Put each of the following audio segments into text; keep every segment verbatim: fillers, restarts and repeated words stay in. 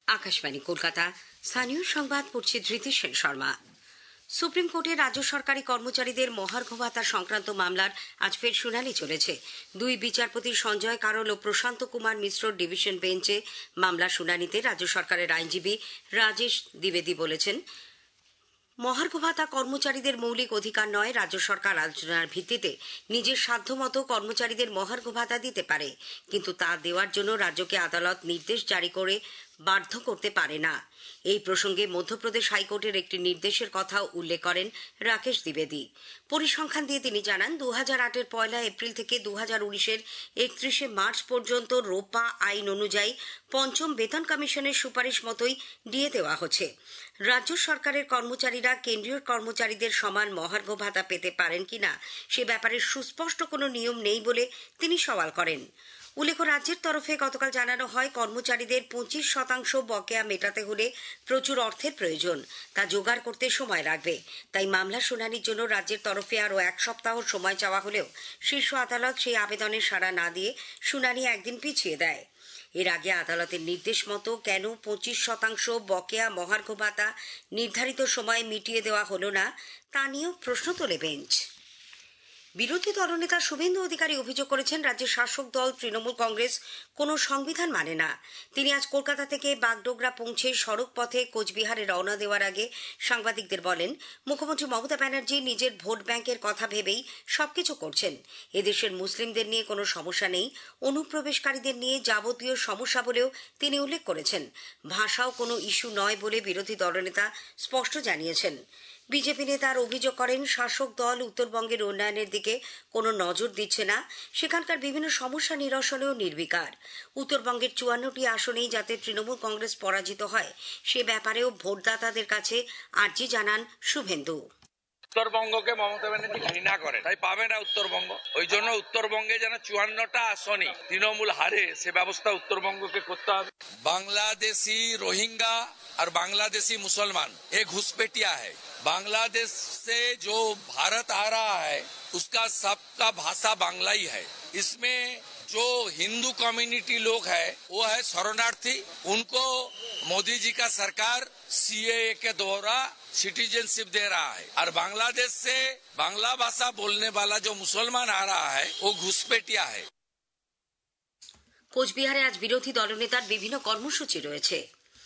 আকাশবাণী কলকাতা, স্থানীয় সংবাদ পড়ছে ধৃতি সেন শর্মা। সুপ্রিম কোর্টে রাজ্য সরকারি কর্মচারীদের মহার্ঘ ভাতা সংক্রান্ত মামলার আজ ফের শুনানি চলেছে। দুই বিচারপতি সঞ্জয় কারোল ও প্রশান্ত কুমার মিশ্র ডিভিশন বেঞ্চে মামলার শুনানিতে রাজ্য সরকারের আইনজীবী রাজেশ দ্বিবেদী বলেছেন, মহার্ঘ ভাতা কর্মচারীদের মৌলিক অধিকার নয়। রাজ্য সরকার আলোচনার ভিত্তিতে নিজের সাধ্যমতো কর্মচারীদের মহার্ঘ ভাতা দিতে পারে, কিন্তু তা দেওয়ার জন্য রাজ্যকে আদালত নির্দেশ জারি করে বাধ্য করতে পারে না। এই প্রসঙ্গে মধ্যপ্রদেশ হাইকোর্টের একটি নির্দেশের কথা উল্লেখ করেন রাকেশ দ্বিবেদী। পরিসংখ্যান দিয়ে তিনি জানান, দু হাজার আটের পয়লা এপ্রিল থেকে দু হাজার উনিশের একত্রিশে মার্চ পর্যন্ত রোপা আইন অনুযায়ী পঞ্চম বেতন কমিশনের সুপারিশ মতোই ডিএ দেওয়া হচ্ছে। রাজ্য সরকারের কর্মচারীরা কেন্দ্রীয় কর্মচারীদের সমান মহার্ঘ ভাতা পেতে পারেন কিনা সে ব্যাপারে সুস্পষ্ট কোনো নিয়ম নেই বলে তিনি সওয়াল করেন। উল্লেখ্য, রাজ্যের তরফে গতকাল জানানো হয়, কর্মচারীদের পঁচিশ শতাংশ বকেয়া মেটাতে হলে প্রচুর অর্থের প্রয়োজন, তা জোগাড় করতে সময় লাগবে। তাই মামলা শুনানির জন্য রাজ্যের তরফে আরও এক সপ্তাহ সময় চাওয়া হলেও শীর্ষ আদালত সেই আবেদনের সাড়া না দিয়ে শুনানি একদিন পিছিয়ে দেয়। এর আগে আদালতের নির্দেশ মতো কেন পঁচিশ শতাংশ বকেয়া মহার্ঘ ভাতা নির্ধারিত সময়ে মিটিয়ে দেওয়া হলো না, তা নিয়েও প্রশ্ন তোলে বেঞ্চ। বিরোধী দলনেতা শুভেন্দু অধিকারী অভিযোগ করেছেন, রাজ্যের শাসক দল তৃণমূল কংগ্রেস কোনো সংবিধান মানে না। তিনি আজ কলকাতা থেকে বাগডোগরা পৌঁছে সড়ক পথে কোচবিহারে রওনা দেওয়ার আগে সাংবাদিকদের বলেন, মুখ্যমন্ত্রী মমতা ব্যানার্জি নিজের ভোট ব্যাংকের কথা ভেবেই সবকিছু করছেন। এদেশের মুসলিমদের নিয়ে কোনো সমস্যা নেই, অনুপ্রবেশকারীদের নিয়ে যাবতীয় সমস্যা বলেও তিনি উল্লেখ করেছেন। ভাষাও কোনো ইস্যু নয় বলে বিরোধী দলনেতা স্পষ্ট জানিয়েছেন। বিজেপি নেতার অভিযোগ করেন, শাসক দল উত্তরবঙ্গের উন্নয়নের দিকে কোনো নজর দিচ্ছে না, সেখানকার বিভিন্ন সমস্যা নিরসনেও নির্বিকার। উত্তরবঙ্গের চুয়ান্নটি আসনেই যাতে তৃণমূল কংগ্রেস পরাজিত হয় সে ব্যাপারেও ভোটদাতাদের কাছে আর্জি জানান শুভেন্দু। উত্তরবঙ্গকে মমতা ব্যানার্জি ঘৃণা করে, তাই পাবে না উত্তরবঙ্গ। ওই জন্য উত্তরবঙ্গে যেন চুয়ান্নটা আসনই তৃণমূল হারে সে ব্যবস্থা উত্তরবঙ্গকে করতে হবে। বাংলাদেশি रोहिंगा और बांग्लादेशी मुसलमान एक घुसपैठिया है। बांग्लादेश से जो भारत आ रहा है उसका सबका भाषा बांग्ला ही है। इसमें जो हिंदू कम्युनिटी लोग है वो है शरणार्थी, उनको मोदी जी का सरकार सीएए के द्वारा सिटीजनशिप दे रहा है। और बांग्लादेश से बांग्ला भाषा बोलने वाला जो मुसलमान आ रहा है वो घुसपैठिया है। কোচবিহারে আজ বিরোধী দলনেতার বিভিন্ন কর্মসূচি রয়েছে।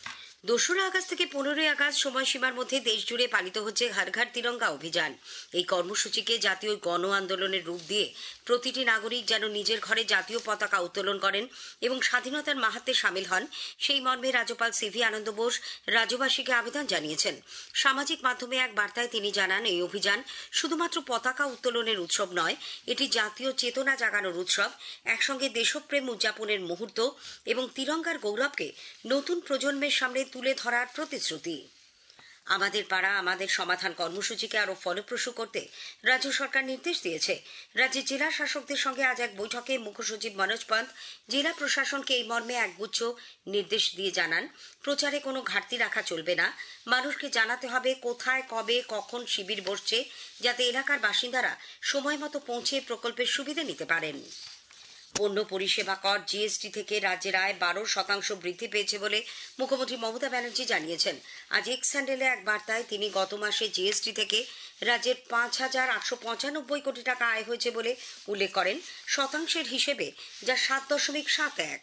দোসরা আগস্ট থেকে পনেরোই আগস্ট সময়সীমার মধ্যে দেশজুড়ে পালিত হচ্ছে ঘর ঘর তিরঙ্গা অভিযান। এই কর্মসূচিকে জাতীয় গণ আন্দোলনের রূপ দিয়ে প্রতিটি নাগরিক যেন নিজের ঘরে জাতীয় পতাকা উত্তোলন করেন এবং স্বাধীনতার মাহাত্ম্যে সামিল হন, সেই মর্মে রাজ্যপাল সিভি আনন্দ বোস রাজ্যবাসীকে আবেদন জানিয়েছেন। সামাজিক মাধ্যমে এক বার্তায় তিনি জানান, এই অভিযান শুধুমাত্র পতাকা উত্তোলনের উৎসব নয়, এটি জাতীয় চেতনা জাগানোর উৎসব, একসঙ্গে দেশপ্রেম উদযাপনের মুহূর্ত এবং তিরঙ্গার গৌরবকে নতুন প্রজন্মের সামনে তুলে ধরার প্রতিশ্রুতি। আমাদের পাড়া আমাদের সমাধান কর্মসূচিকে আরো ফলপ্রসূ করতে রাজ্য সরকার নির্দেশ দিয়েছে। রাজ্যের জেলা শাসকদের সঙ্গে আজ এক বৈঠকে মুখ্য সচিব মনোজ পান্ত জেলা প্রশাসনকে এই মর্মে একগুচ্ছ নির্দেশ দিয়ে জানান, প্রচারে কোনো ঘাটতি রাখা চলবে না। মানুষকে জানাতে হবে কোথায়, কবে, কখন শিবির বসছে, যাতে এলাকার বাসিন্দারা সময় মতো পৌঁছে প্রকল্পের সুবিধা নিতে পারেন। পণ্য পরিষেবা কর জিএসটি থেকে রাজ্যের আয় বারো শতাংশ বৃদ্ধি পেয়েছে বলে মুখ্যমন্ত্রী মমতা ব্যানার্জি জানিয়েছেন। আজ এক্স হ্যান্ডেলে এক বার্তায় তিনি গত মাসে জিএসটি থেকে রাজ্যের পাঁচ হাজার আটশো পঁচানব্বই কোটি টাকা আয় হয়েছে বলে উল্লেখ করেন, শতাংশের হিসেবে যা সাত দশমিক সাত এক।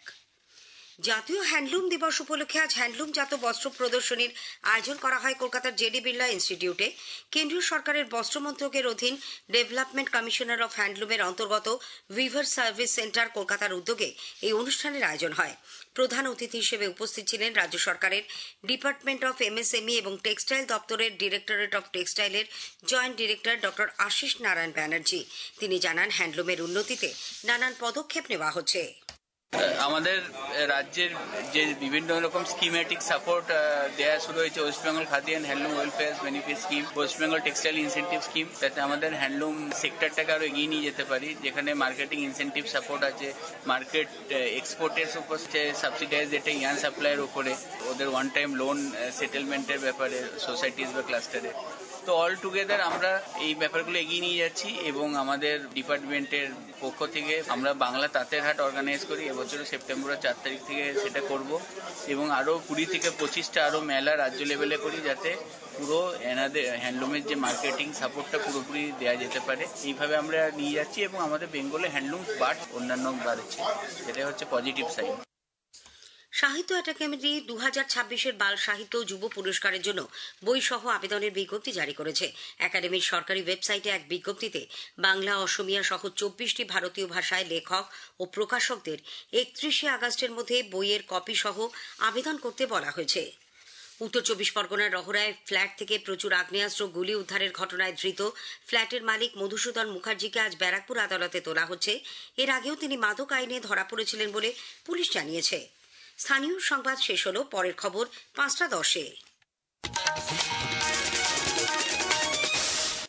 জাতীয় হ্যান্ডলুম দিবস উপলক্ষে আজ হ্যান্ডলুমজাত বস্ত্র প্রদর্শনীর আয়োজন করা হয় কলকাতার জেডি বিড়লা ইনস্টিটিউটে। কেন্দ্রীয় সরকারের বস্ত্র মন্ত্রকের অধীন ডেভেলপমেন্ট কমিশনার অফ হ্যান্ডলুমের অন্তর্গত উইভার সার্ভিস সেন্টার কলকাতার উদ্যোগে এই অনুষ্ঠানের আয়োজন হয়। প্রধান অতিথি হিসেবে উপস্থিত ছিলেন রাজ্য সরকারের ডিপার্টমেন্ট অফ এমএসএমই এবং টেক্সটাইল দপ্তরের ডিরেক্টরেট অফ টেক্সটাইলের joint director doctor Ashis Narayan Banerjee. তিনি জানান, হ্যান্ডলুমের উন্নতিতে নানান পদক্ষেপ নেওয়া হচ্ছে। আমাদের রাজ্যের যে বিভিন্ন রকম স্কিমেটিক সাপোর্ট দেওয়া শুরু হয়েছে, West Bengal khadi and handloom welfare benefit scheme, West Bengal textile incentive scheme, যাতে আমাদের হ্যান্ডলুম সেক্টরটাকে আরো এগিয়ে নিয়ে যেতে পারি, যেখানে মার্কেটিং ইনসেন্টিভ সাপোর্ট আছে, মার্কেট এক্সপোর্টের উপর সাবসিডাইজ যেটা ইয়ান সাপ্লাইয়ের উপরে, ওদের ওয়ান টাইম লোন সেটেলমেন্টের ব্যাপারে সোসাইটিস বা ক্লাস্টারে, তো অল টুগেদার আমরা এই ব্যাপারগুলো এগিয়ে নিয়ে যাচ্ছি এবং আমাদের ডিপার্টমেন্টের পক্ষ থেকে আমরা বাংলা তাঁতের হাট অর্গানাইজ করি এবছর সেপ্টেম্বরের চার তারিখ থেকে সেটা করব এবং আরও কুড়ি থেকে পঁচিশটা আরও মেলা রাজ্য লেভেলে করি যাতে পুরো এনাদের হ্যান্ডলুমের যে মার্কেটিং সাপোর্টটা পুরোপুরি দেওয়া যেতে পারে এইভাবে আমরা নিয়ে যাচ্ছি এবং আমাদের বেঙ্গলে হ্যান্ডলুম বাট অন্যান্য বাড়ছে এটা হচ্ছে পজিটিভ সাইড। সাহিত্য একাডেমি দু হাজার ছাব্বিশের বাল সাহিত্য যুব পুরস্কারের জন্য বই সহ আবেদনের বিজ্ঞপ্তি জারি করেছে। একাডেমির সরকারি ওয়েবসাইটে এক বিজ্ঞপ্তিতে বাংলা অসমিয়া সহ চব্বিশটি ভারতীয় ভাষায় লেখক ও প্রকাশকদের একত্রিশে আগস্টের মধ্যে বইয়ের কপি সহ আবেদন করতে বলা হয়েছে। উত্তর চব্বিশ পরগনার রহরায় ফ্ল্যাট থেকে প্রচুর আগ্নেয়াস্ত্র গুলি উদ্ধারের ঘটনায় ধৃত ফ্ল্যাটের মালিক মধুসূদন মুখার্জিকে আজ ব্যারাকপুর আদালতে তোলা হচ্ছে। এর আগেও তিনি মাদক আইনে ধরা পড়েছিলেন বলে পুলিশ জানিয়েছে। স্থানীয় সংবাদ শেষ হলো, পরের খবর পাঁচটা দশে।